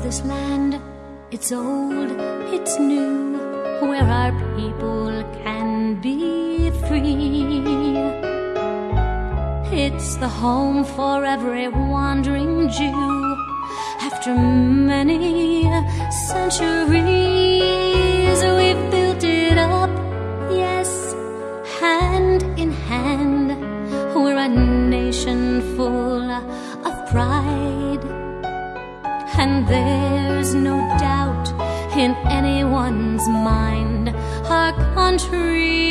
this land. It's old, it's new, where our people can be free. It's the home for every wandering Jew after many centuries. We've built it up, yes, hand in hand. We're a nation full of pride, and there's no doubt in anyone's mind our country